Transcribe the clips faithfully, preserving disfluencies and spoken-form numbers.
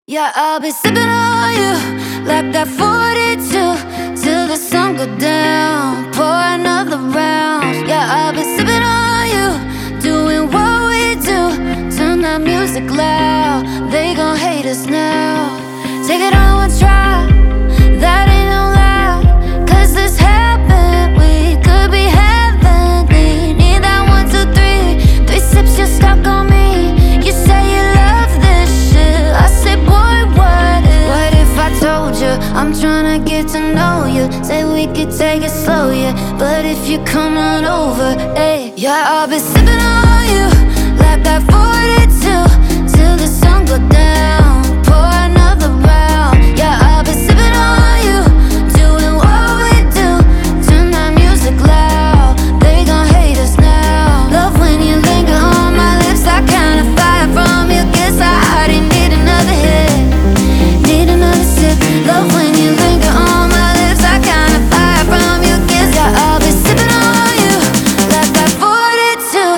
Yeah, I'll be sipping on you like that forty-two till the sun go down. Pour another round. Yeah, I'll be sipping on you, doing what we do. Turn that music loud. They gon' hate us now. Take it on one try. That ain't no lie. Cause this happened. We could be heavenly. Need that one, two, three. Three sips, you're stuck on me. You say you love this shit. I say, boy, what if? What if I told you I'm tryna get to know you? Say we could take it slow, yeah. But if you come on over, ayy. Yeah, I'll be sipping on you like that forty-two till the sun go down. Pour another round. Yeah, I'll be sipping on you, doing what we do. Turn that music loud. They gon' hate us now. Love when you linger on my lips. I kinda fire from your kiss. I already need another hit, need another sip. Love when you linger on my lips. I kinda fire from your kiss. Yeah, I'll be sipping on you like that forty-two.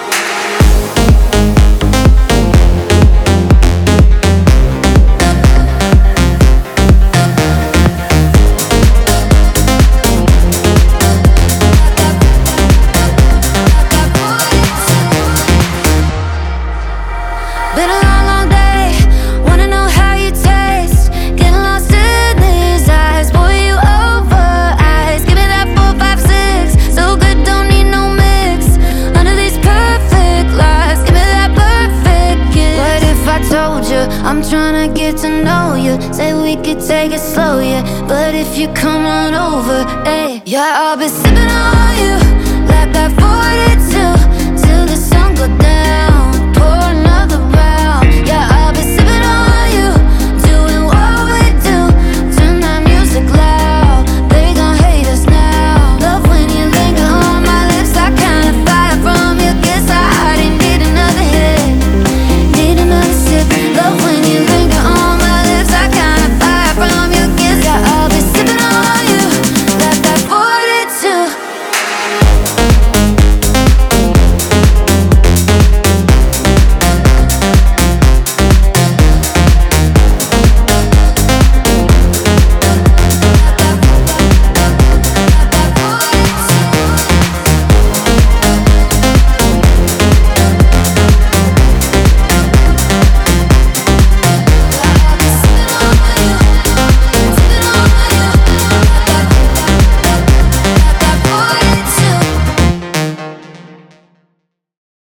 Been a long, long day. Wanna know how you taste. Getting lost in these eyes. Boy, you over eyes. Give me that four, five, six. So good, don't need no mix. Under these perfect lies. Give me that perfect kiss. What if I told you I'm tryna get to know you? Say we could take it slow, yeah. But if you come on over, ayy. Yeah, I'll be sipping on you